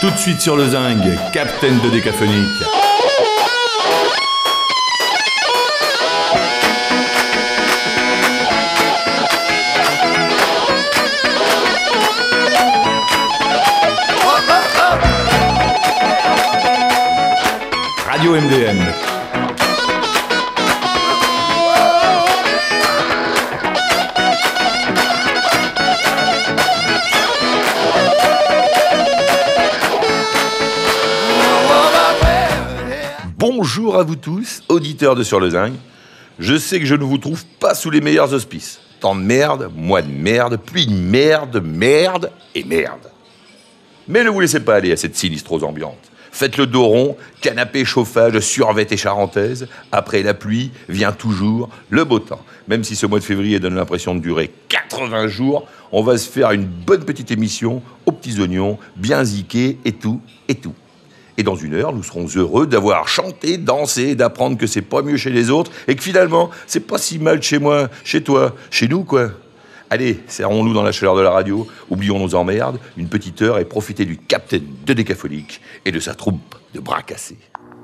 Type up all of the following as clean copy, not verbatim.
Tout de suite sur le zinc, Captain de Décaphonique. Radio MDM. Bonjour à vous tous, auditeurs de Sur le Zinc. Je sais que je ne vous trouve pas sous les meilleurs auspices. Temps de merde, mois de merde, pluie de merde, merde et merde. Mais ne vous laissez pas aller à cette sinistrose ambiante. Faites le dos rond, canapé, chauffage, survette et charentaise. Après la pluie, vient toujours le beau temps. Même si ce mois de février donne l'impression de durer 80 jours, on va se faire une bonne petite émission aux petits oignons, bien ziqués et tout, et tout. Et dans une heure, nous serons heureux d'avoir chanté, dansé, d'apprendre que c'est pas mieux chez les autres et que finalement, c'est pas si mal chez moi, chez toi, chez nous, quoi. Allez, serrons-nous dans la chaleur de la radio, oublions nos emmerdes, une petite heure et profitez du Captain de Décaphonique et de sa troupe de bras cassés.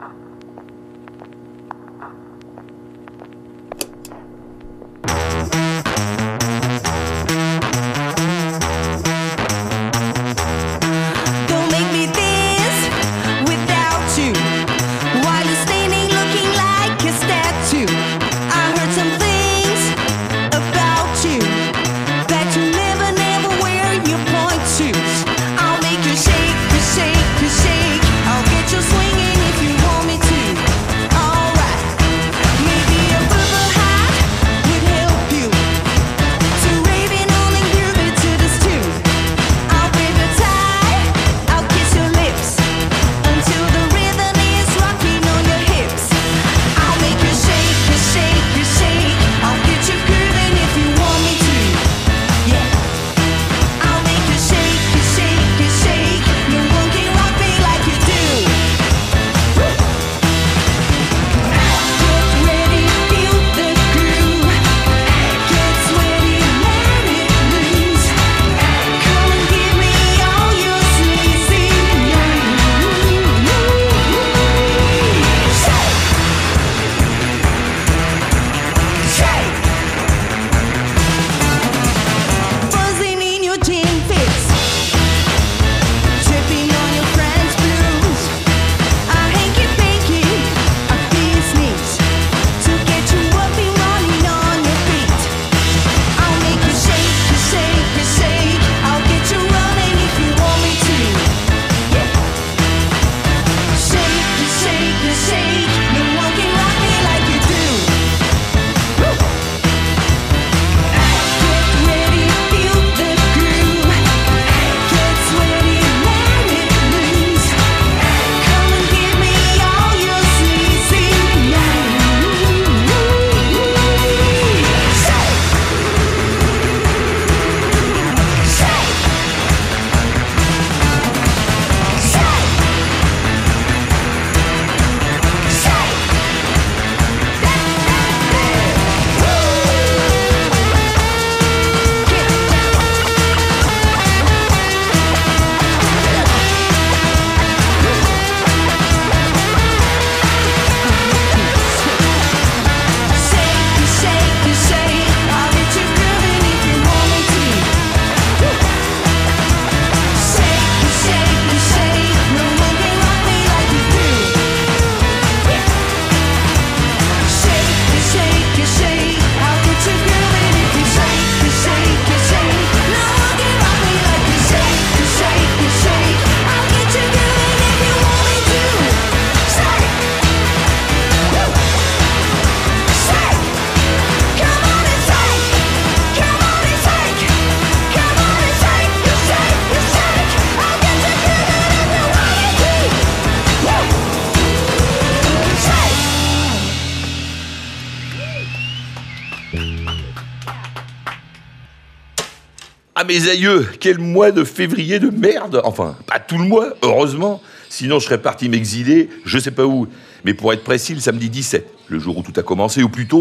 Ah mes aïeux, quel mois de février de merde. Enfin, pas tout le mois, heureusement. Sinon, je serais parti m'exiler, je sais pas où. Mais pour être précis, le samedi 17, le jour où tout a commencé, ou plutôt,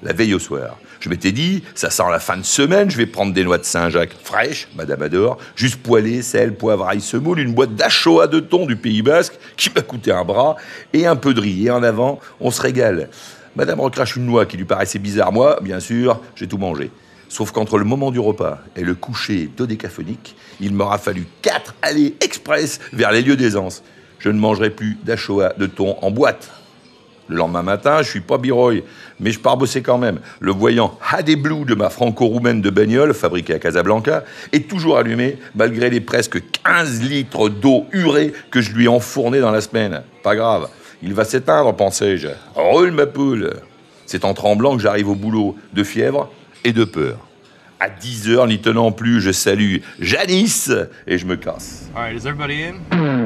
la veille au soir. Je m'étais dit, ça sent la fin de semaine, je vais prendre des noix de Saint-Jacques fraîches, madame adore, juste poêlées, sel, poivre, ail, semoule, une boîte d'Achoa de thon du Pays Basque, qui m'a coûté un bras, et un peu de riz. Et en avant, on se régale. Madame recrache une noix qui lui paraissait bizarre. Moi, bien sûr, j'ai tout mangé. Sauf qu'entre le moment du repas et le coucher dodécaphonique, il m'aura fallu 4 allées express vers les lieux d'aisance. Je ne mangerai plus d'Achoa de thon en boîte. Le lendemain matin, je suis pas biroy, mais je pars bosser quand même. Le voyant HD Blue de ma franco-roumaine de bagnole, fabriquée à Casablanca, est toujours allumé, malgré les presque 15 litres d'eau urée que je lui ai enfournés dans la semaine. Pas grave, il va s'éteindre, pensais-je. Roule ma poule. C'est en tremblant que j'arrive au boulot, de fièvre et de peur. À 10h, n'y tenant plus, je salue Janice et je me casse. All right, is everybody in?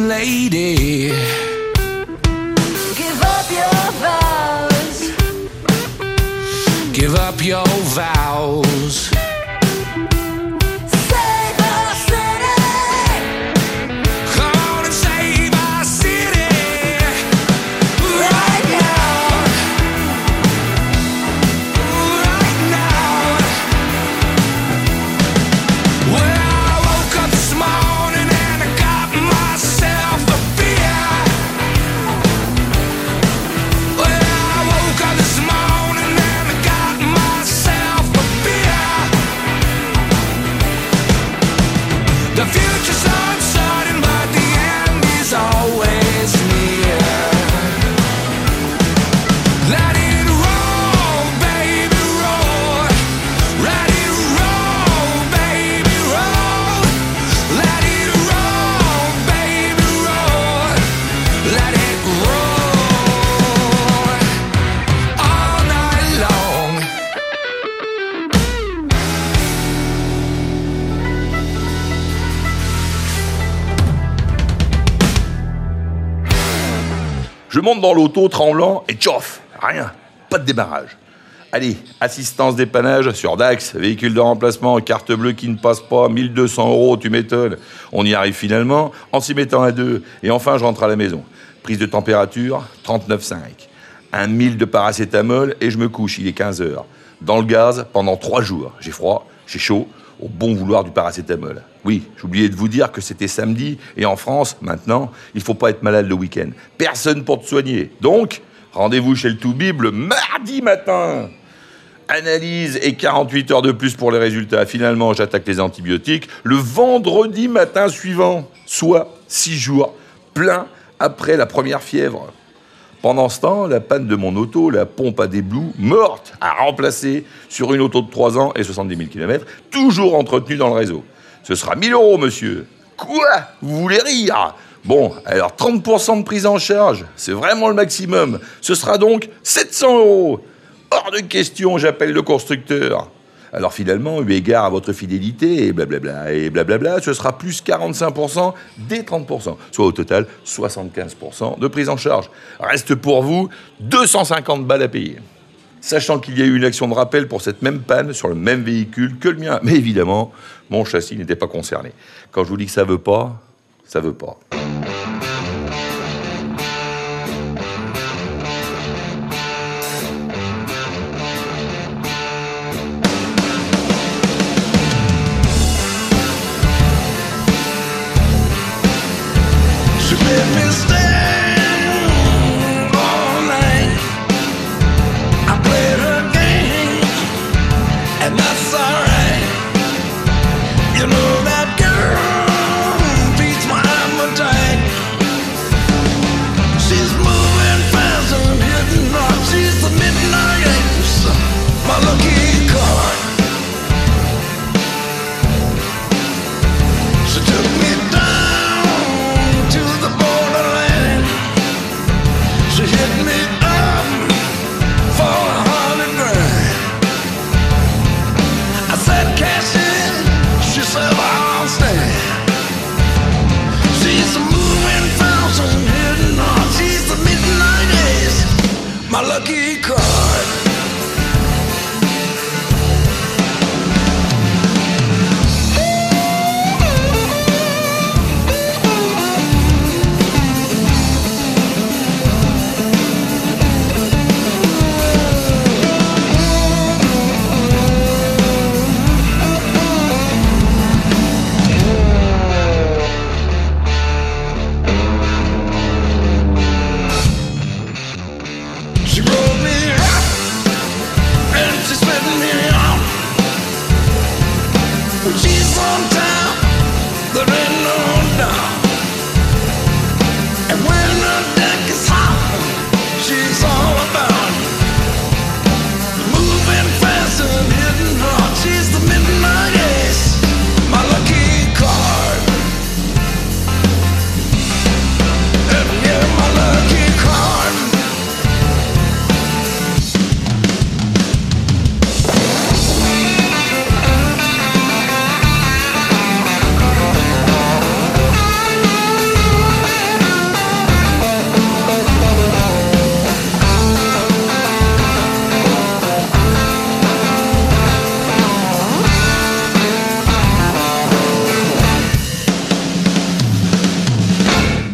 London lady. Give up your vows. Give up your vows. Save our city. Come on and save our city. Right now. Right now. Well, I woke up this morning and I got myself a beer. Well, I woke up this morning and I got myself a beer. The future's uncertain, but the end is always near. Let it roll, baby, roll. Let it roll, baby, roll. Let it roll, baby, roll. Let it roll all night long. Je monte dans l'auto tremblant et tchof, rien, pas de démarrage. Allez, assistance dépannage sur Dax, véhicule de remplacement, carte bleue qui ne passe pas, 1200 €, tu m'étonnes. On y arrive finalement, en s'y mettant à deux. Et enfin, je rentre à la maison. Prise de température, 39,5. Un 1000 de paracétamol et je me couche, il est 15 heures. Dans le gaz, pendant 3 jours. J'ai froid, j'ai chaud, au bon vouloir du paracétamol. Oui, j'oubliais de vous dire que c'était samedi, et en France, maintenant, il faut pas être malade le week-end. Personne pour te soigner. Donc, rendez-vous chez le Toubib le mardi matin. Analyse et 48 heures de plus pour les résultats. Finalement, j'attaque les antibiotiques le vendredi matin suivant, soit 6 jours pleins après la première fièvre. Pendant ce temps, la panne de mon auto, la pompe à déblou, morte, à remplacer sur une auto de 3 ans et 70 000 km, toujours entretenue dans le réseau. Ce sera 1 000 €, monsieur. Quoi ? Vous voulez rire ? Bon, alors 30% de prise en charge, c'est vraiment le maximum. Ce sera donc 700 €. Hors de question, j'appelle le constructeur. Alors finalement, eu égard à votre fidélité et blablabla, ce sera plus 45% des 30%, soit au total 75% de prise en charge. Reste pour vous 250 balles à payer. Sachant qu'il y a eu une action de rappel pour cette même panne sur le même véhicule que le mien. Mais évidemment, mon châssis n'était pas concerné. Quand je vous dis que ça veut pas, ça veut pas. She wrote me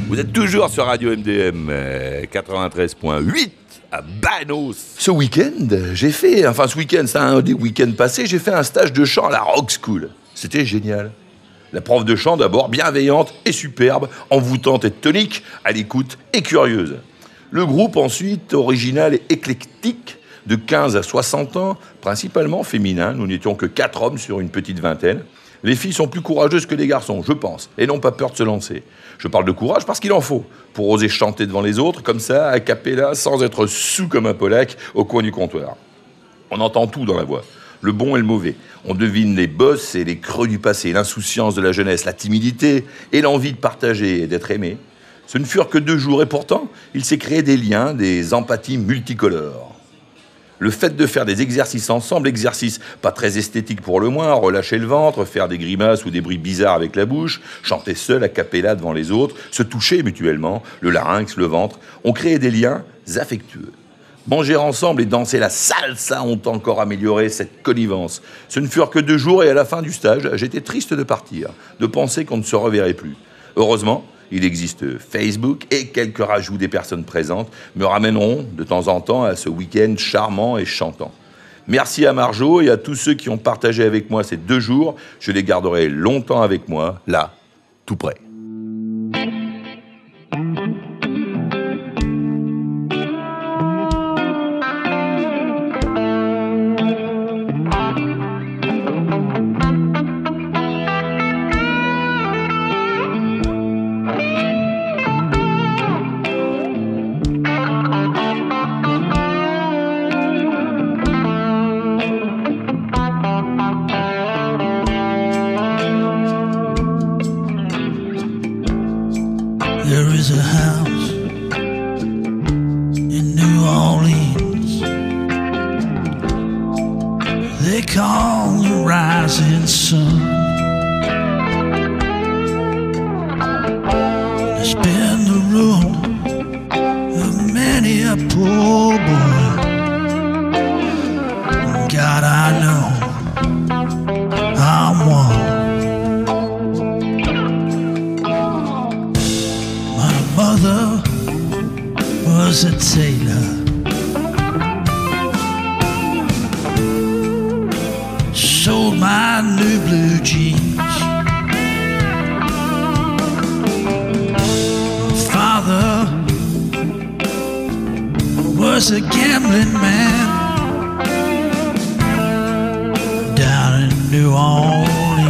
Vous êtes toujours sur Radio MDM 93.8 à Banos. Ce week-end, ce week-end, c'est un des week-ends passés, j'ai fait un stage de chant à la Rock School. C'était génial. La prof de chant d'abord, bienveillante et superbe, envoûtante et tonique, à l'écoute et curieuse. Le groupe ensuite, original et éclectique, de 15 à 60 ans, principalement féminin. Nous n'étions que 4 hommes sur une petite vingtaine. Les filles sont plus courageuses que les garçons, je pense, et n'ont pas peur de se lancer. Je parle de courage parce qu'il en faut, pour oser chanter devant les autres, comme ça, a cappella, sans être saoul comme un Polac, au coin du comptoir. On entend tout dans la voix, le bon et le mauvais. On devine les bosses et les creux du passé, l'insouciance de la jeunesse, la timidité et l'envie de partager et d'être aimé. Ce ne furent que 2 jours, et pourtant, il s'est créé des liens, des empathies multicolores. Le fait de faire des exercices ensemble, exercices pas très esthétiques pour le moins, relâcher le ventre, faire des grimaces ou des bruits bizarres avec la bouche, chanter seul a cappella devant les autres, se toucher mutuellement, le larynx, le ventre, ont créé des liens affectueux. Manger ensemble et danser la salsa ont encore amélioré cette connivence. Ce ne furent que 2 jours et à la fin du stage, j'étais triste de partir, de penser qu'on ne se reverrait plus. Heureusement, il existe Facebook et quelques rajouts des personnes présentes me ramèneront de temps en temps à ce week-end charmant et chantant. Merci à Marjo et à tous ceux qui ont partagé avec moi ces 2 jours. Je les garderai longtemps avec moi, là, tout près. There is a house in New Orleans they call the rising sun. It's been the ruin of many a poor boy. God, I know I'm one. Mother was a tailor. Sold my new blue jeans. My father was a gambling man down in New Orleans.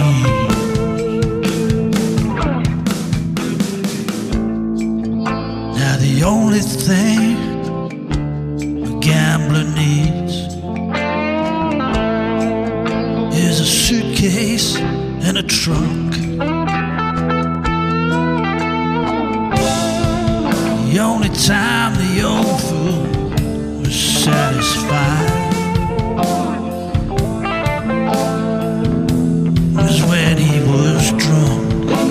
The only thing a gambler needs is a suitcase and a trunk. The only time the old fool was satisfied was when he was drunk.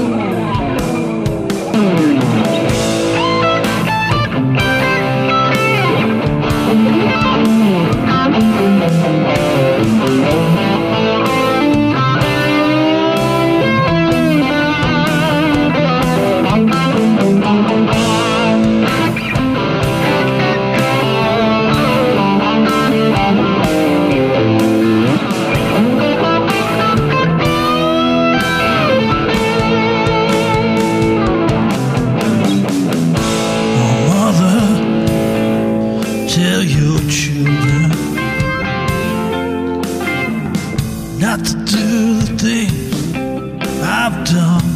Tell your children not to do the things I've done.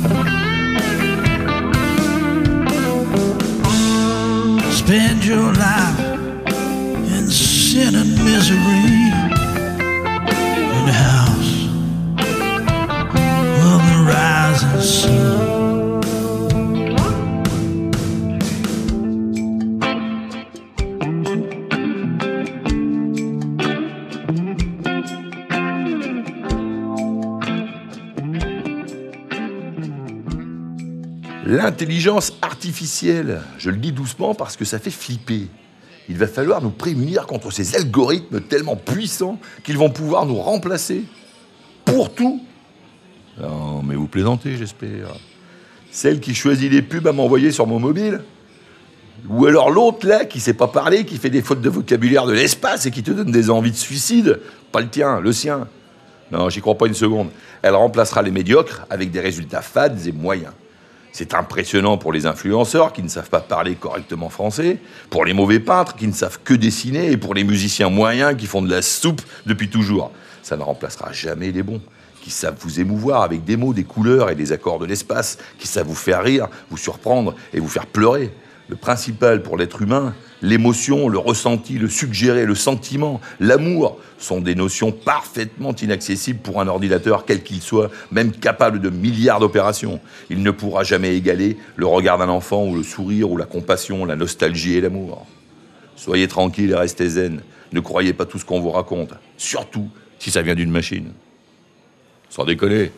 Spend your life in sin and misery in the house of the rising sun. L'intelligence artificielle, je le dis doucement parce que ça fait flipper. Il va falloir nous prémunir contre ces algorithmes tellement puissants qu'ils vont pouvoir nous remplacer. Pour tout. Non, mais vous plaisantez, j'espère. Celle qui choisit les pubs à m'envoyer sur mon mobile? Ou alors l'autre, là, qui sait pas parler, qui fait des fautes de vocabulaire de l'espace et qui te donne des envies de suicide? Pas le tien, le sien. Non, j'y crois pas une seconde. Elle remplacera les médiocres avec des résultats fades et moyens. C'est impressionnant pour les influenceurs qui ne savent pas parler correctement français, pour les mauvais peintres qui ne savent que dessiner et pour les musiciens moyens qui font de la soupe depuis toujours. Ça ne remplacera jamais les bons, qui savent vous émouvoir avec des mots, des couleurs et des accords de l'espace, qui savent vous faire rire, vous surprendre et vous faire pleurer. Le principal pour l'être humain, l'émotion, le ressenti, le suggéré, le sentiment, l'amour, sont des notions parfaitement inaccessibles pour un ordinateur quel qu'il soit, même capable de milliards d'opérations. Il ne pourra jamais égaler le regard d'un enfant ou le sourire ou la compassion, la nostalgie et l'amour. Soyez tranquille et restez zen. Ne croyez pas tout ce qu'on vous raconte, surtout si ça vient d'une machine. Sans déconner.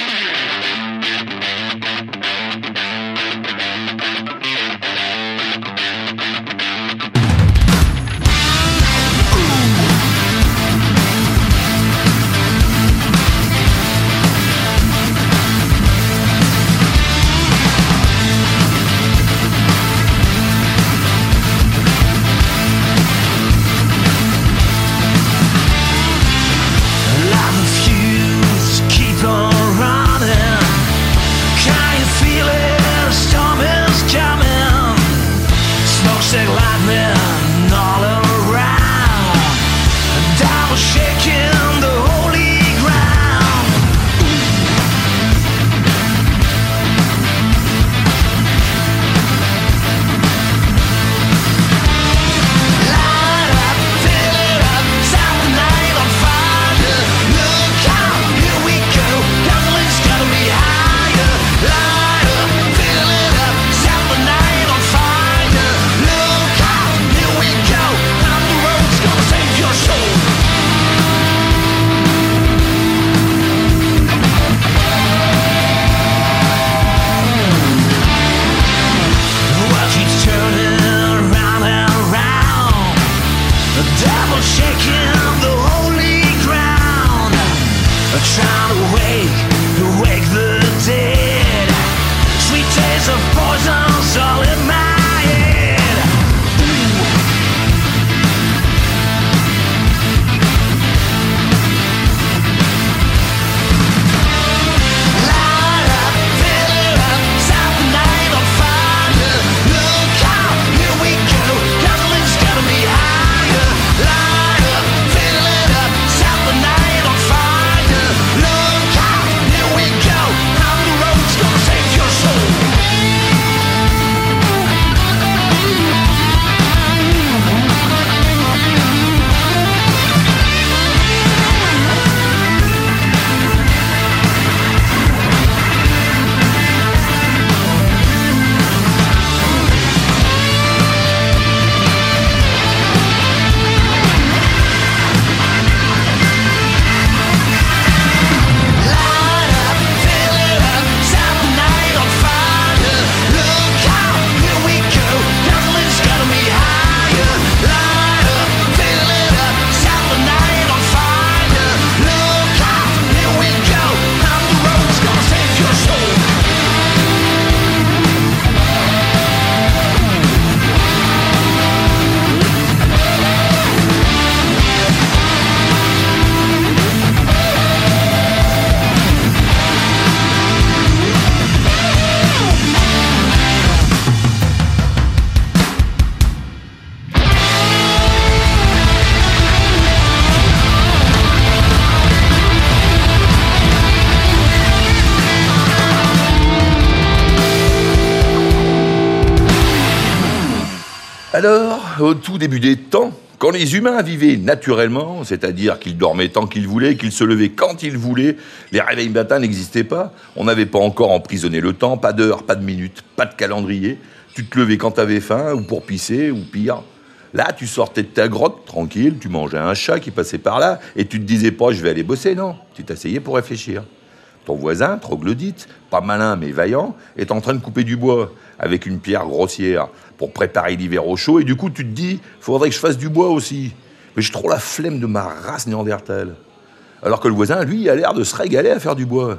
Alors, au tout début des temps, quand les humains vivaient naturellement, c'est-à-dire qu'ils dormaient tant qu'ils voulaient, qu'ils se levaient quand ils voulaient, les réveils matins n'existaient pas, on n'avait pas encore emprisonné le temps, pas d'heure, pas de minute, pas de calendrier, tu te levais quand t'avais faim, ou pour pisser, ou pire. Là, tu sortais de ta grotte, tranquille, tu mangeais un chat qui passait par là, et tu te disais pas, je vais aller bosser, non. Tu t'asseyais pour réfléchir. Ton voisin, troglodyte, pas malin mais vaillant, est en train de couper du bois, avec une pierre grossière, pour préparer l'hiver au chaud, et du coup, tu te dis, faudrait que je fasse du bois aussi. Mais j'ai trop la flemme de ma race néandertale. Alors que le voisin, lui, a l'air de se régaler à faire du bois.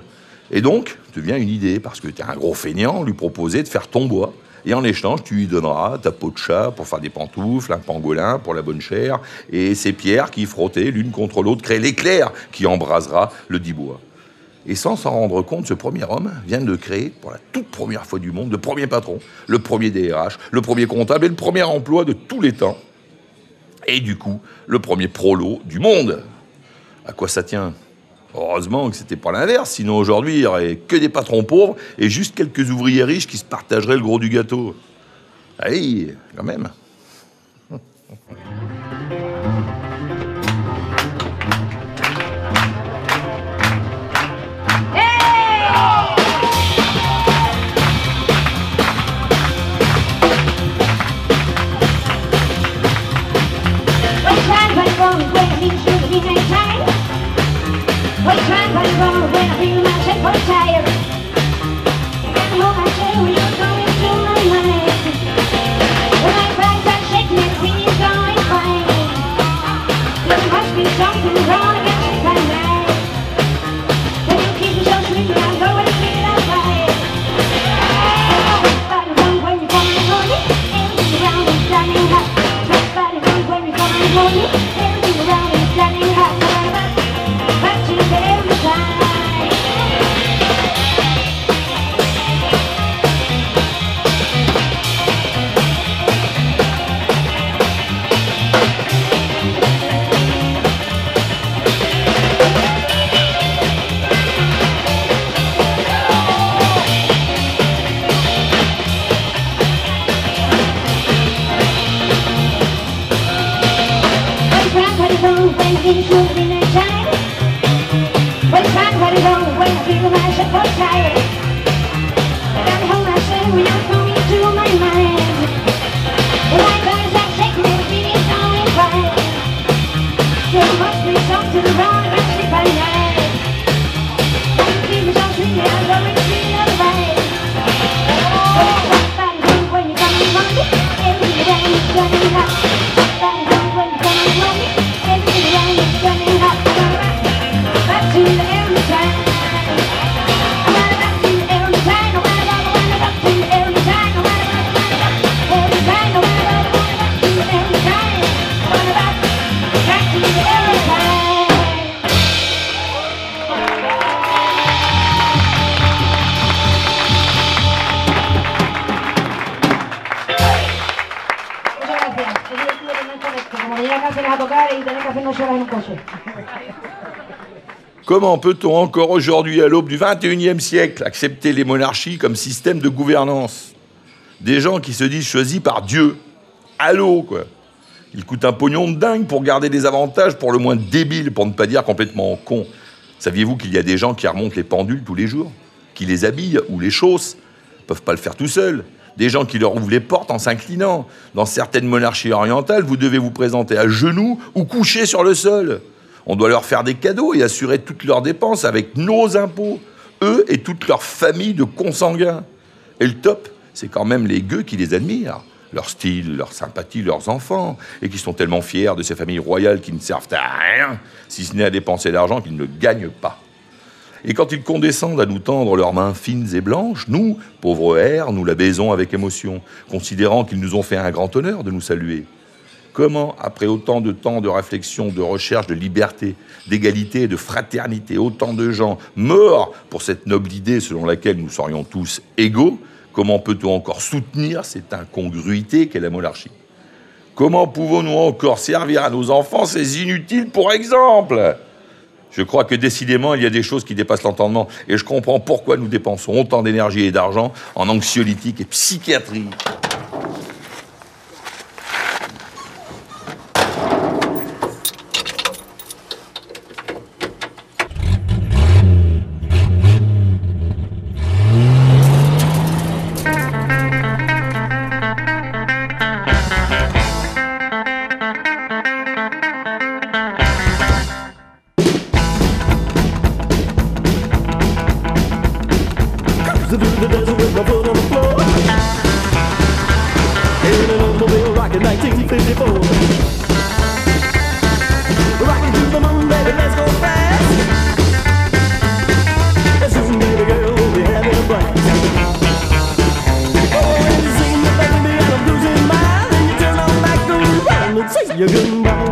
Et donc, te vient une idée, parce que t'es un gros feignant, lui proposer de faire ton bois. Et en échange, tu lui donneras ta peau de chat pour faire des pantoufles, un pangolin pour la bonne chair, et ces pierres qui, frottées l'une contre l'autre, créent l'éclair qui embrasera le dit bois. Et sans s'en rendre compte, ce premier homme vient de créer, pour la toute première fois du monde, le premier patron, le premier DRH, le premier comptable et le premier emploi de tous les temps. Et du coup, le premier prolo du monde. À quoi ça tient ? Heureusement que c'était pas l'inverse, sinon aujourd'hui, il n'y aurait que des patrons pauvres et juste quelques ouvriers riches qui se partageraient le gros du gâteau. Allez, quand même. Comment peut-on encore aujourd'hui, à l'aube du XXIe siècle, accepter les monarchies comme système de gouvernance ? Des gens qui se disent choisis par Dieu. Allô, quoi. Ils coûtent un pognon de dingue pour garder des avantages pour le moins débiles, pour ne pas dire complètement cons. Saviez-vous qu'il y a des gens qui remontent les pendules tous les jours ? Qui les habillent ou les chaussent ? Ils peuvent pas le faire tout seuls. Des gens qui leur ouvrent les portes en s'inclinant. Dans certaines monarchies orientales, vous devez vous présenter à genoux ou coucher sur le sol. On doit leur faire des cadeaux et assurer toutes leurs dépenses avec nos impôts, eux et toute leur famille de consanguins. Et le top, c'est quand même les gueux qui les admirent. Leur style, leur sympathie, leurs enfants, et qui sont tellement fiers de ces familles royales qui ne servent à rien, si ce n'est à dépenser l'argent qu'ils ne gagnent pas. Et quand ils condescendent à nous tendre leurs mains fines et blanches, nous, pauvres hères, nous la baisons avec émotion, considérant qu'ils nous ont fait un grand honneur de nous saluer. Comment, après autant de temps de réflexion, de recherche de liberté, d'égalité et de fraternité, autant de gens morts pour cette noble idée selon laquelle nous serions tous égaux, comment peut-on encore soutenir cette incongruité qu'est la monarchie ? Comment pouvons-nous encore servir à nos enfants ces inutiles pour exemple ? Je crois que décidément, il y a des choses qui dépassent l'entendement et je comprends pourquoi nous dépensons autant d'énergie et d'argent en anxiolytiques et psychiatrie. Rockin' to the moon, baby, let's go fast. Soon, baby, you goodbye.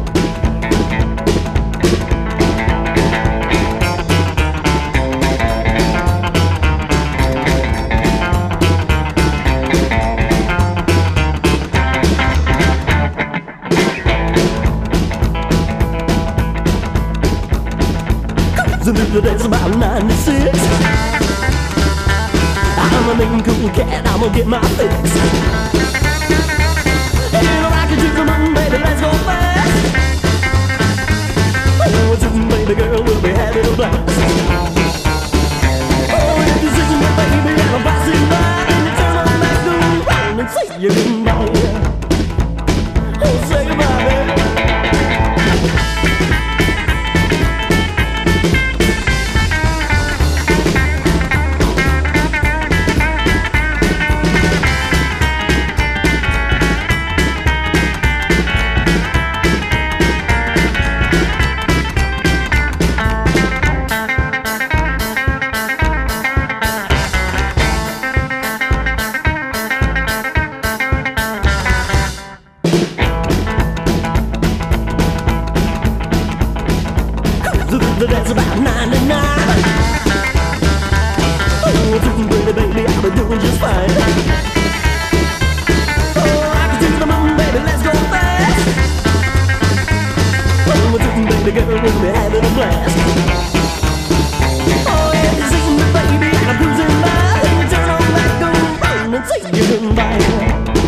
The days about 96. I'm a mean cool cat, I'm gonna get my fix. Ain't no rocket to the moon, baby, let's go fast. Oh, soon, baby girl, we'll be having a blast. Oh, if you're sitting there, baby, and I'm passing by, and you turn on back around and say you goodbye. Oh, say goodbye, baby. That's about 99. Oh, baby, baby, I'll be doing just fine. Oh, I can see the moon, baby, let's go fast. Oh, baby girl, we'll be having a blast. Oh, yeah, you see me, baby, I'm cruising by. Let me turn on back around and say you goodbye.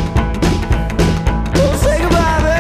Oh, say goodbye, baby.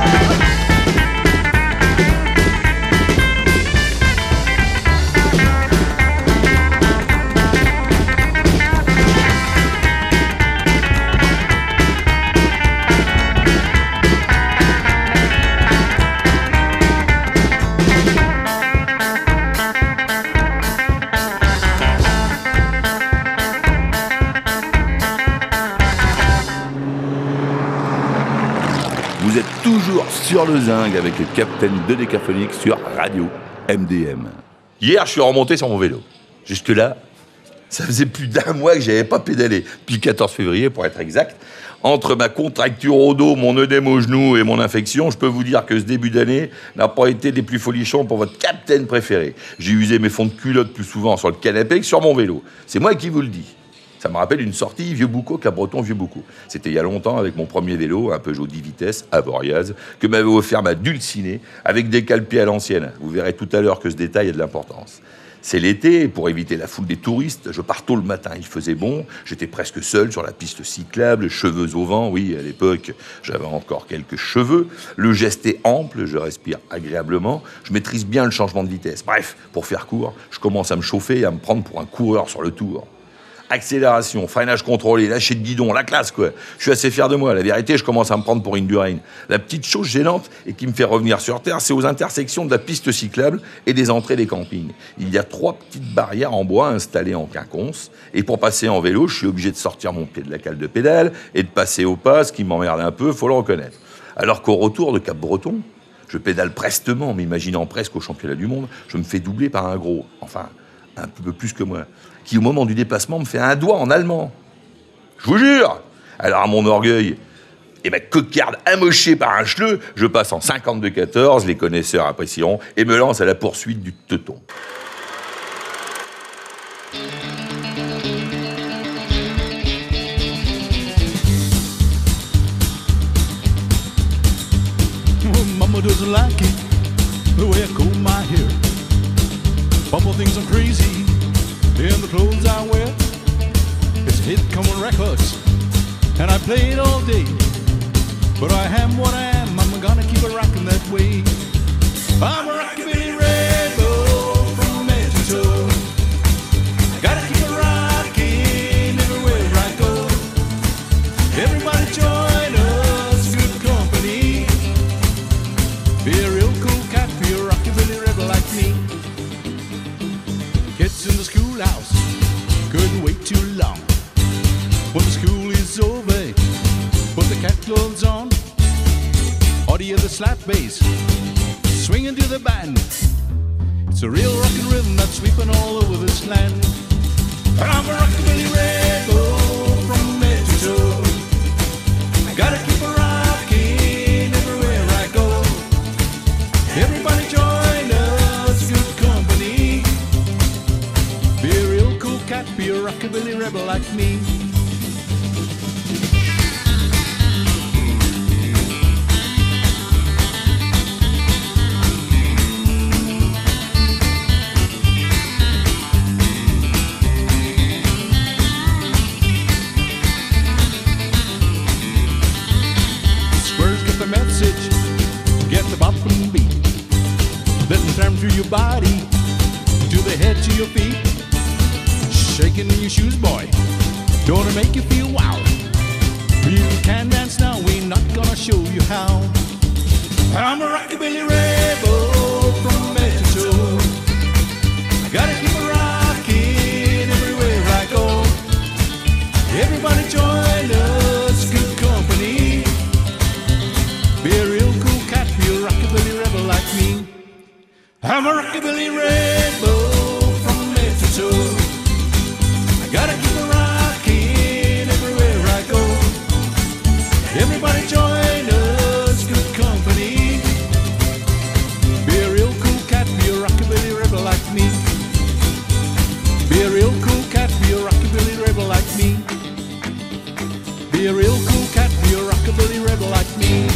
Vous êtes toujours sur le zinc avec le Capitaine de Décaphonique sur Radio MDM. Hier, je suis remonté sur mon vélo. Jusque-là, ça faisait plus d'un mois que j'avais pas pédalé. Depuis le 14 février, pour être exact. Entre ma contracture au dos, mon œdème au genou et mon infection, je peux vous dire que ce début d'année n'a pas été des plus folichons pour votre capitaine préféré. J'ai usé mes fonds de culotte plus souvent sur le canapé que sur mon vélo. C'est moi qui vous le dis. Ça me rappelle une sortie Vieux-Boucau, Cap-Breton, Vieux-Boucau. C'était il y a longtemps avec mon premier vélo, un Peugeot 10 vitesses, Avoriaz, que m'avait offert ma dulcinée, avec des calpiers à l'ancienne. Vous verrez tout à l'heure que ce détail a de l'importance. C'est l'été, et pour éviter la foule des touristes, je pars tôt le matin, il faisait bon, j'étais presque seul sur la piste cyclable, cheveux au vent, oui, à l'époque, j'avais encore quelques cheveux, le geste est ample, je respire agréablement, je maîtrise bien le changement de vitesse. Bref, pour faire court, je commence à me chauffer et à me prendre pour un coureur sur le tour. Accélération, freinage contrôlé, lâcher de guidon, la classe quoi. Je suis assez fier de moi. La vérité, je commence à me prendre pour Indurain. La petite chose gênante et qui me fait revenir sur Terre, c'est aux intersections de la piste cyclable et des entrées des campings. Il y a 3 petites barrières en bois installées en quinconce. Et pour passer en vélo, je suis obligé de sortir mon pied de la cale de pédale et de passer au pas, ce qui m'emmerde un peu, faut le reconnaître. Alors qu'au retour de Cap-Breton, je pédale prestement, m'imaginant presque au championnat du monde, je me fais doubler par un gros, enfin, un peu plus que moi, qui au moment du dépassement me fait un doigt en allemand. Je vous jure. Alors à mon orgueil et ma cocarde amochée par un chleu, je passe en 52-14, les connaisseurs apprécieront, et me lance à la poursuite du teuton. Mama doesn't like it, the way I comb my hair. Papa thinks I'm crazy, in the clothes I wear. It's hit coming records, and I play it all day. But I am what I am, I'm gonna keep it rocking that way. I'm a rockabilly rebel from head to toe. Gotta keep it rocking everywhere I go. Everybody join us, good company. Be a real cool cat, be a rockabilly rebel like me. Kids in the schoolhouse couldn't wait too long. When the school is over, put the cat clothes on. Or do you hear the slap bass swinging to the band? It's a real rockin' rhythm that's sweeping all over this land. I'm a rockabilly rebel from head to toe. I gotta keep a rockin' everywhere through your body to the head to your feet. Shaking in your shoes, boy, gonna make you feel wow. You can dance now, we're not gonna show you how. I'm a rockabilly rebel from head to toe. I gotta keep a rockin' everywhere I go. Everybody join us, good company. Be a real cool cat, be a rockabilly rebel like me. I'm a rockabilly rebel from head to toe. I gotta keep a rockin' everywhere I go. Everybody join us, good company. Be a real cool cat, be a rockabilly rebel like me. Be a real cool cat, be a rockabilly rebel like me. Be a real cool cat, be a rockabilly rebel like me.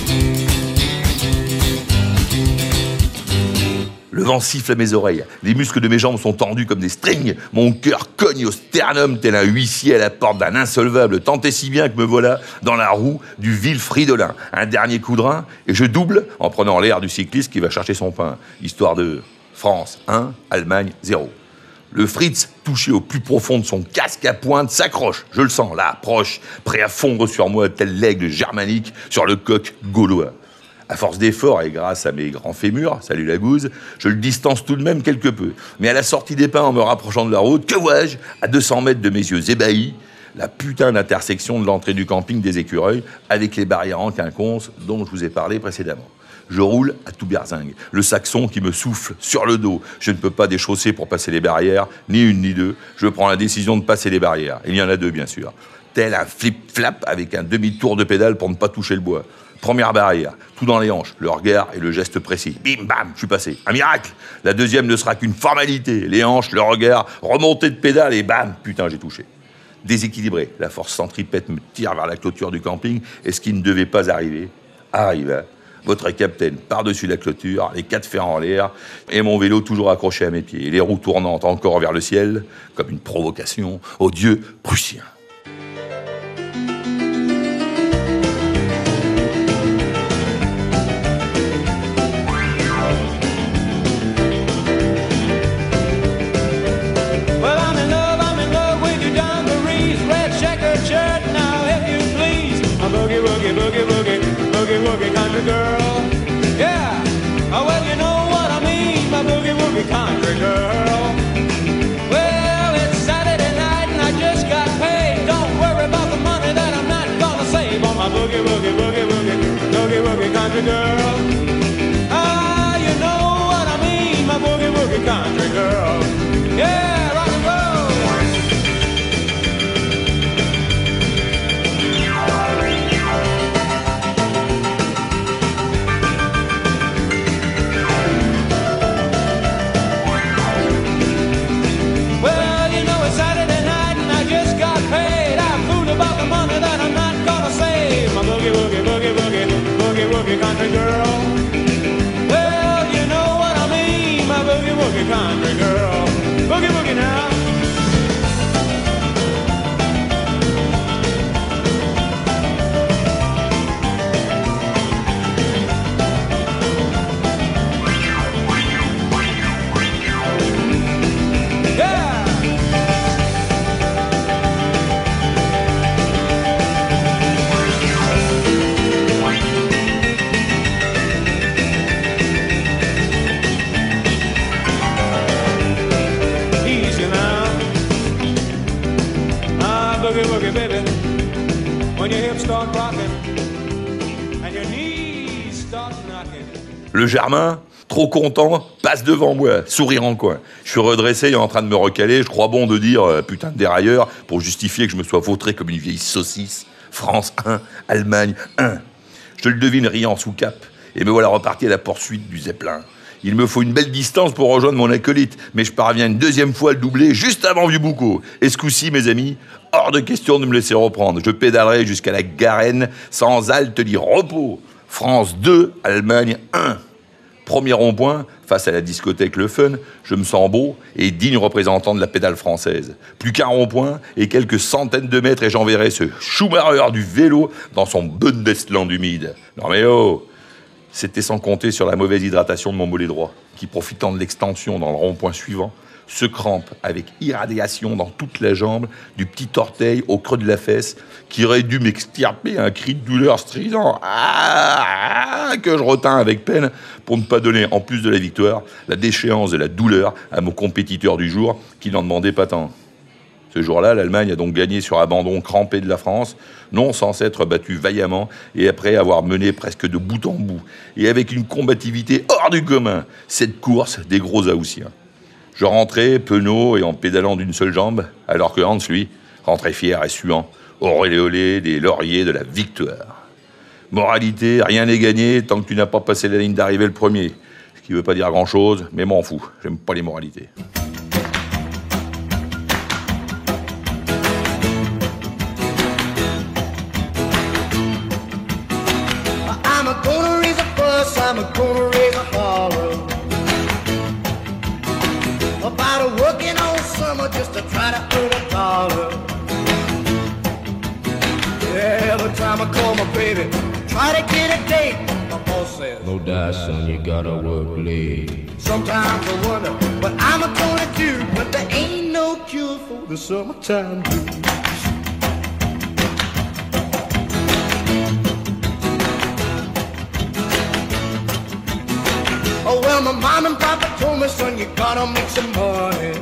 Le vent siffle à mes oreilles, les muscles de mes jambes sont tendus comme des strings, mon cœur cogne au sternum tel un huissier à la porte d'un insolvable, tant et si bien que me voilà dans la roue du vil Fridolin. Un dernier coup de rein, et je double en prenant l'air du cycliste qui va chercher son pain. Histoire de France 1, Allemagne 0. Le Fritz, touché au plus profond de son casque à pointe, s'accroche. Je le sens, là, proche, prêt à fondre sur moi tel l'aigle germanique sur le coq gaulois. À force d'efforts et grâce à mes grands fémurs, salut la gouze, je le distance tout de même quelque peu. Mais à la sortie des pins, en me rapprochant de la route, que vois-je, à 200 mètres de mes yeux ébahis, la putain d'intersection de l'entrée du camping des Écureuils avec les barrières en quinconce dont je vous ai parlé précédemment. Je roule à tout berzingue, le saxon qui me souffle sur le dos. Je ne peux pas déchausser pour passer les barrières, ni une ni deux. Je prends la décision de passer les barrières. Il y en a deux, bien sûr. Tel un flip-flap avec un demi-tour de pédale pour ne pas toucher le bois. Première barrière, tout dans les hanches, le regard et le geste précis. Bim, bam, je suis passé. Un miracle. La deuxième ne sera qu'une formalité. Les hanches, le regard, remontée de pédale et bam, putain, j'ai touché. Déséquilibré, la force centripète me tire vers la clôture du camping et ce qui ne devait pas arriver, arriva. Votre capitaine par-dessus la clôture, les quatre fers en l'air et mon vélo toujours accroché à mes pieds. Et les roues tournantes encore vers le ciel, comme une provocation aux dieux prussiens. Boogie country girl, yeah. Oh, well, you know what I mean, my boogie woogie country girl. Well, it's Saturday night and I just got paid. Don't worry about the money that I'm not gonna save on my boogie woogie boogie woogie boogie woogie country girl. Ah, you know what I mean, my boogie woogie country girl. Yeah, rock and roll. Boogie country girl. Well, you know what I mean, my boogie woogie country girl. Boogie woogie now. Boogie woogie baby, when your hips start rocking and your knees start knocking. Le Germain, trop content, passe devant moi, sourire en coin. Je suis redressé et en train de me recaler, je crois bon de dire putain de dérailleur pour justifier que je me sois vautré comme une vieille saucisse. France 1, Allemagne 1. Je le devine riant sous cap et me voilà reparti à la poursuite du Zeppelin. Il me faut une belle distance pour rejoindre mon acolyte, mais je parviens une deuxième fois à le doubler juste avant Vieux-Boucau. Et ce coup-ci, mes amis, hors de question de me laisser reprendre. Je pédalerai jusqu'à la Garenne sans halte ni repos. France 2, Allemagne 1. Premier rond-point, face à la discothèque Le Fun, je me sens beau et digne représentant de la pédale française. Plus qu'un rond-point et quelques centaines de mètres et j'enverrai ce Schumacher du vélo dans son Bundesland humide. Non mais oh, C'était sans compter sur la mauvaise hydratation de mon mollet droit, qui, profitant de l'extension dans le rond-point suivant, se crampe avec irradiation dans toute la jambe, du petit orteil au creux de la fesse, qui aurait dû m'extirper un cri de douleur strident que je retins avec peine pour ne pas donner, en plus de la victoire, la déchéance de la douleur à mon compétiteur du jour, qui n'en demandait pas tant. Ce jour-là, l'Allemagne a donc gagné sur abandon crampé de la France, non sans s'être battue vaillamment, et après avoir mené presque de bout en bout, et avec une combativité hors du commun, cette course des gros Haussiens. Je rentrais, penaud et en pédalant d'une seule jambe, alors que Hans, lui, rentrait fier et suant, auréolé des lauriers de la victoire. Moralité, rien n'est gagné tant que tu n'as pas passé la ligne d'arrivée le premier. Ce qui veut pas dire grand-chose, mais m'en fous, j'aime pas les moralités. I'm gonna raise a fuss, I'm gonna raise a holler about a working all summer just to try to earn a dollar. Yeah, every time I call my baby, try to get a date, my boss says, No die, son, you gotta work late. sometimes I wonder what I'm gonna do, but there ain't no cure for the summertime blues. Oh, well, my mom and papa told me, son, you gotta make some money.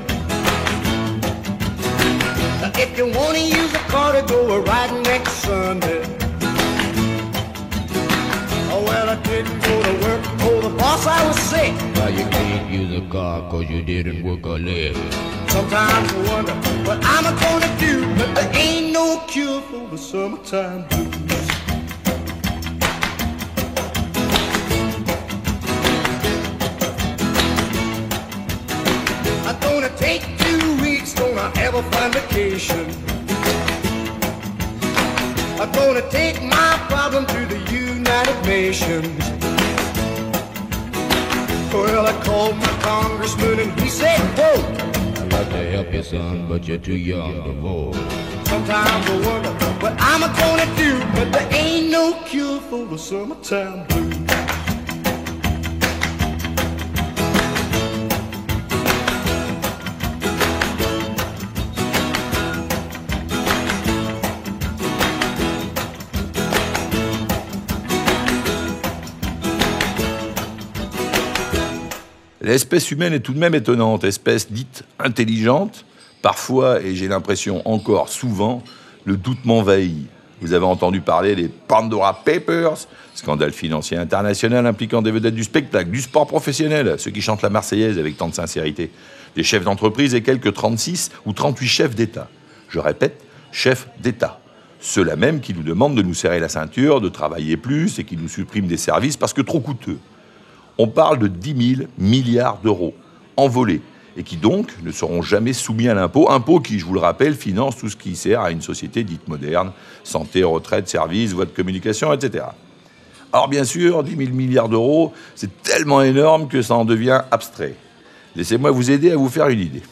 Now, if you wanna use a car to go a riding next Sunday. Oh, well, I didn't go to work. Oh, the boss, I was sick. Why you can't use a car cause you didn't work a leg? Sometimes I wonder what I'm gonna do, but there ain't no cure for the summertime blues. I'm gonna take 2 weeks, gonna have a fun vacation. I'm gonna take my problem to the United Nations. Well, I called my congressman and he said, whoa, I'd like to help you, son, but you're too young to vote. sometimes I wonder what I'm gonna do, but there ain't no cure for the summertime blues. L'espèce humaine est tout de même étonnante, espèce dite intelligente. Parfois, et j'ai l'impression encore souvent, le doute m'envahit. Vous avez entendu parler des Pandora Papers, scandale financier international impliquant des vedettes du spectacle, du sport professionnel, ceux qui chantent la Marseillaise avec tant de sincérité, des chefs d'entreprise et quelques 36 ou 38 chefs d'État. Je répète, chefs d'État. Ceux-là même qui nous demandent de nous serrer la ceinture, de travailler plus et qui nous suppriment des services parce que trop coûteux. On parle de 10 000 milliards d'euros envolés et qui donc ne seront jamais soumis à l'impôt. Impôt qui, je vous le rappelle, finance tout ce qui sert à une société dite moderne, santé, retraite, services, voies de communication, etc. Alors bien sûr, 10 000 milliards d'euros, c'est tellement énorme que ça en devient abstrait. Laissez-moi vous aider à vous faire une idée.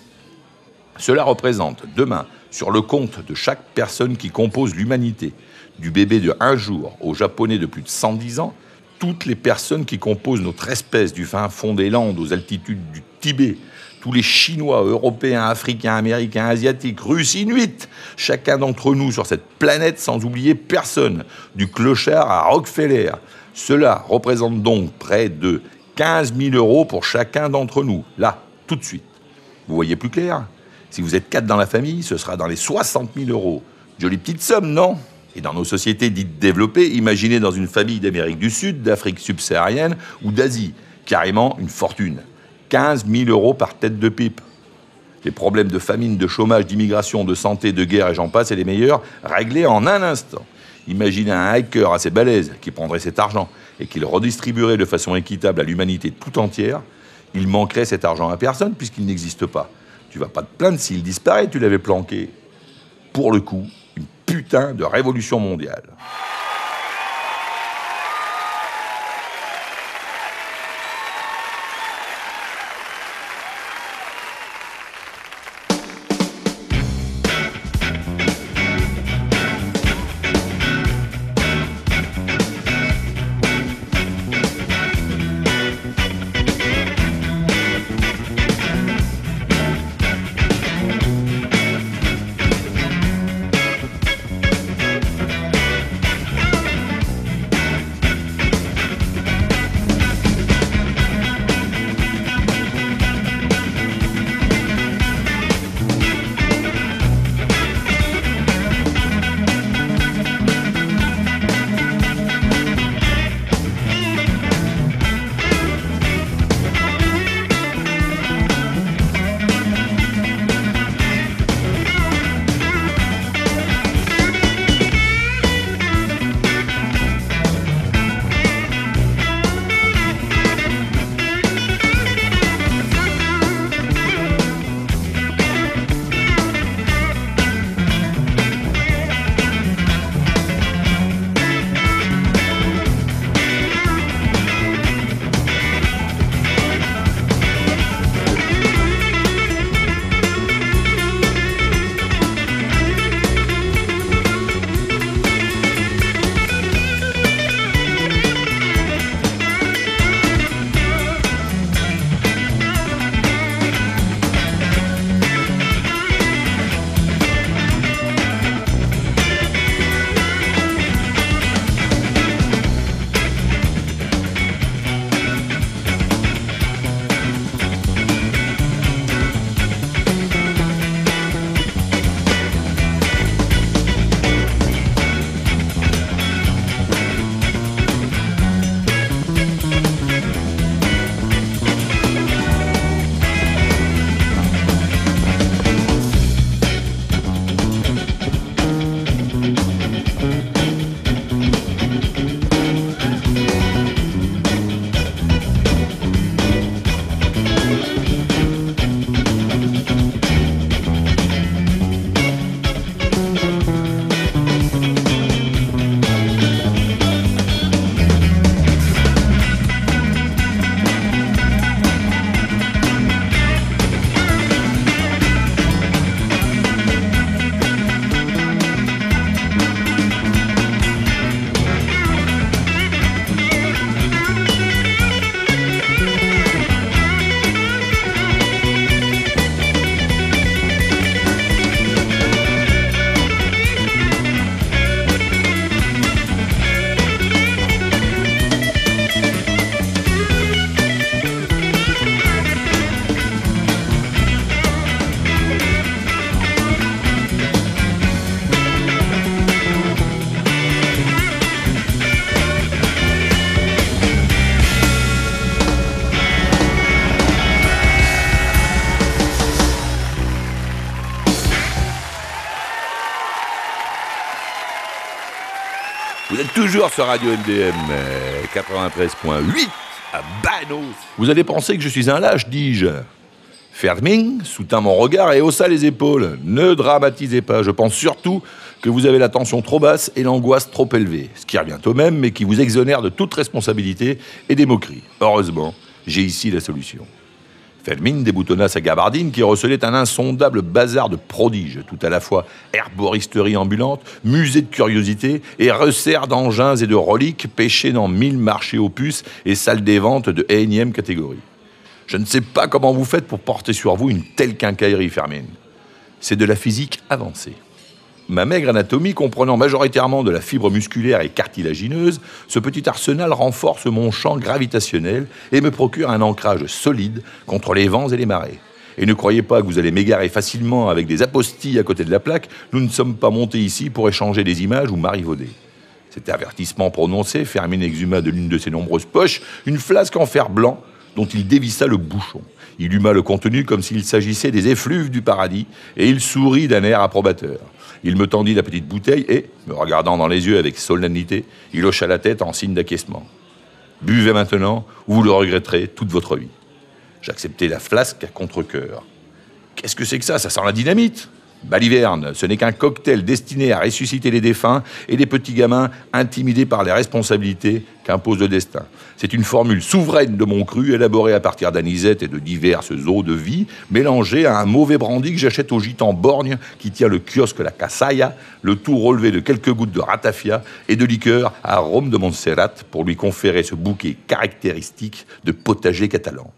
Cela représente demain, sur le compte de chaque personne qui compose l'humanité, du bébé de 1 jour au japonais de plus de 110 ans, toutes les personnes qui composent notre espèce du fin fond des Landes aux altitudes du Tibet, tous les Chinois, Européens, Africains, Américains, Asiatiques, Russes, Inuits, chacun d'entre nous sur cette planète sans oublier personne, du clochard à Rockefeller. Cela représente donc près de 15 000 euros pour chacun d'entre nous, là, tout de suite. Vous voyez plus clair ? Si vous êtes 4 dans la famille, ce sera dans les 60 000 euros. Jolie petite somme, non ? Et dans nos sociétés dites développées, imaginez dans une famille d'Amérique du Sud, d'Afrique subsaharienne ou d'Asie, carrément une fortune. 15 000 euros par tête de pipe. Les problèmes de famine, de chômage, d'immigration, de santé, de guerre et j'en passe et les meilleurs, réglés en un instant. Imaginez un hacker assez balèze qui prendrait cet argent et qui le redistribuerait de façon équitable à l'humanité tout entière. Il manquerait cet argent à personne puisqu'il n'existe pas. Tu vas pas te plaindre s'il disparaît, tu l'avais planqué. Pour le coup, une putain de révolution mondiale. toujours sur Radio MDM 93.8 à Banos. Vous allez penser que je suis un lâche, dis-je. Ferming soutint mon regard et haussa les épaules. Ne dramatisez pas, je pense surtout que vous avez la tension trop basse et l'angoisse trop élevée. Ce qui revient au même, mais qui vous exonère de toute responsabilité et des moqueries. Heureusement, j'ai ici la solution. Ferming déboutonna sa gabardine qui recelait un insondable bazar de prodiges, tout à la fois herboristerie ambulante, musée de curiosités et resserre d'engins et de reliques pêchés dans 1000 marchés aux puces et salles des ventes de énième catégorie. Je ne sais pas comment vous faites pour porter sur vous une telle quincaillerie, Ferming. C'est de la physique avancée. Ma maigre anatomie comprenant majoritairement de la fibre musculaire et cartilagineuse, ce petit arsenal renforce mon champ gravitationnel et me procure un ancrage solide contre les vents et les marées. Et ne croyez pas que vous allez m'égarer facilement avec des apostilles à côté de la plaque, nous ne sommes pas montés ici pour échanger des images ou marivauder. Cet avertissement prononcé, Ferming exhuma de l'une de ses nombreuses poches une flasque en fer blanc dont il dévissa le bouchon. Il huma le contenu comme s'il s'agissait des effluves du paradis et il sourit d'un air approbateur. Il me tendit la petite bouteille et, me regardant dans les yeux avec solennité, il hocha la tête en signe d'acquiescement. « Buvez maintenant, ou vous le regretterez toute votre vie. » J'acceptai la flasque à contre-cœur. « Qu'est-ce que c'est que ça ? Ça sent la dynamite !» Baliverne, ce n'est qu'un cocktail destiné à ressusciter les défunts et les petits gamins intimidés par les responsabilités qu'impose le destin. C'est une formule souveraine de mon cru, élaborée à partir d'anisette et de diverses eaux de vie, mélangée à un mauvais brandy que j'achète au gitan borgne qui tient le kiosque La Casaya, le tout relevé de quelques gouttes de ratafia et de liqueur à rhum de Montserrat pour lui conférer ce bouquet caractéristique de potager catalan.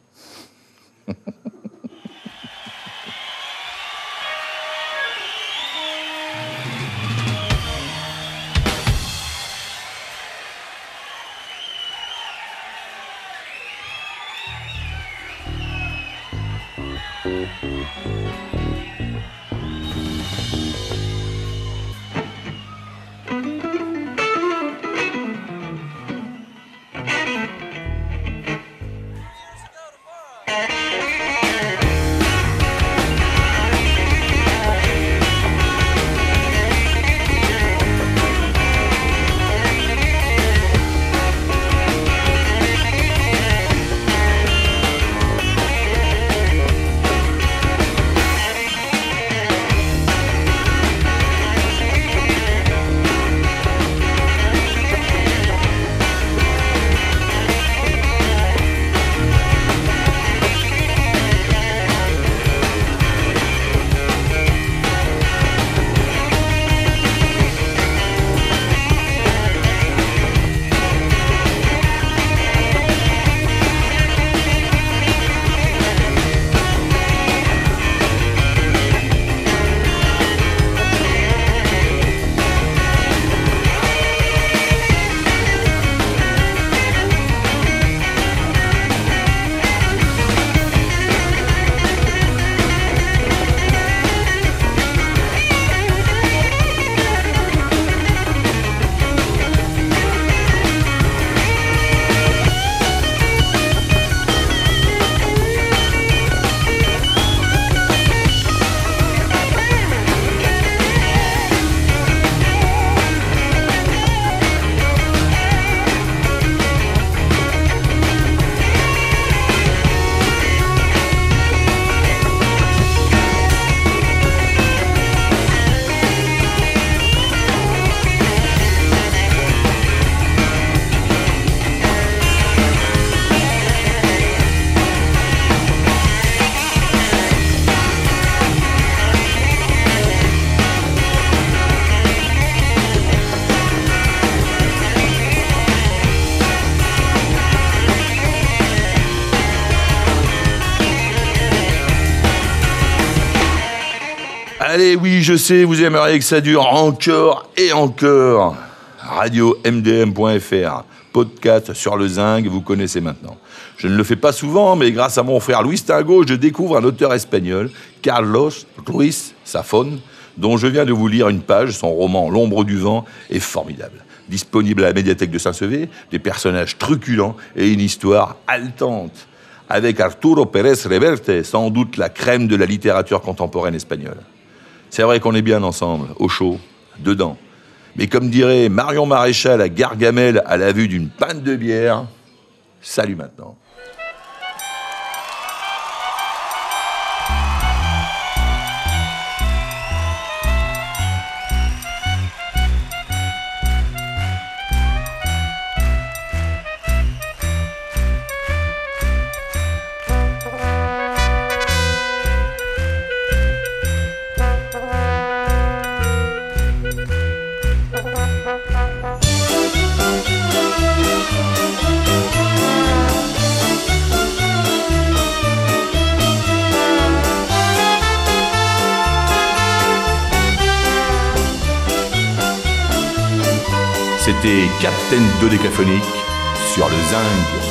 Allez, oui, je sais, vous aimeriez que ça dure encore et encore. Radio-mdm.fr, podcast sur le zinc, vous connaissez maintenant. Je ne le fais pas souvent, mais grâce à mon frère Luis Tingo, je découvre un auteur espagnol, Carlos Ruiz Zafón, dont je viens de vous lire une page. Son roman « L'ombre du vent » est formidable. Disponible à la médiathèque de Saint-Sevé, des personnages truculents et une histoire haletante. Avec Arturo Pérez Reverte, sans doute la crème de la littérature contemporaine espagnole. C'est vrai qu'on est bien ensemble, au chaud, dedans. Mais comme dirait Marion Maréchal à Gargamel à la vue d'une panne de bière, salut maintenant. C'était Captain Dodécaphonique sur le Zinc.